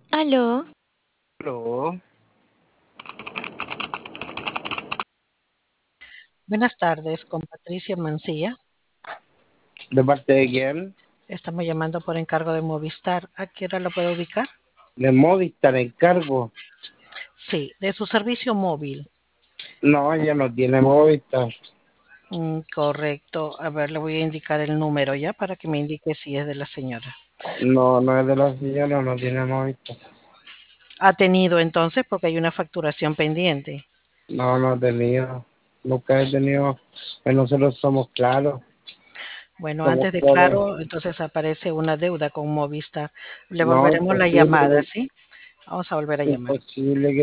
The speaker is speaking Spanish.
Aló, Aló, Buenas tardes, con Patricia Mancilla. ¿de parte de quién? Estamos llamando por encargo de Movistar. ¿A qué hora lo puedo ubicar? De Movistar, encargo. Sí, de su servicio móvil. No, ella no tiene Movistar. Correcto. A ver, le voy a indicar el número ya para que me indique si es de la señora. No, no es de la señora, no tiene Movistar. ¿Ha tenido entonces? Porque hay una facturación pendiente. No, no he tenido. Nunca he tenido. Nosotros somos claros. Bueno, Somos antes de claros. claro, entonces aparece una deuda con Movistar. Le No, volveremos la llamada, imposible, ¿sí? Vamos a volver a llamar. imposible